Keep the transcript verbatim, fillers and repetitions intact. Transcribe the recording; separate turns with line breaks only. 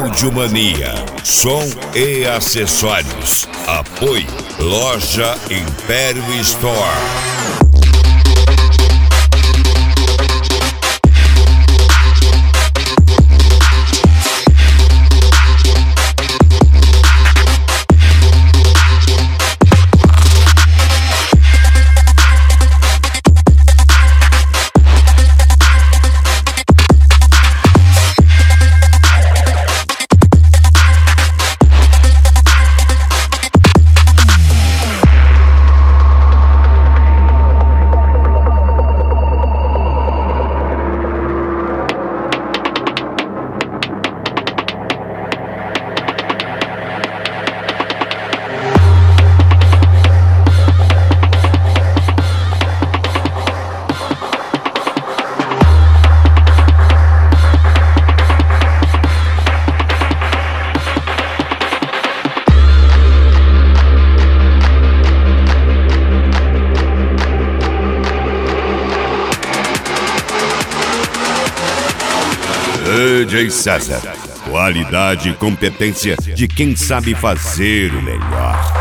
Audiomania, som e acessórios. Apoio Loja Império Store. D J César, qualidade e competência de quem sabe fazer o melhor.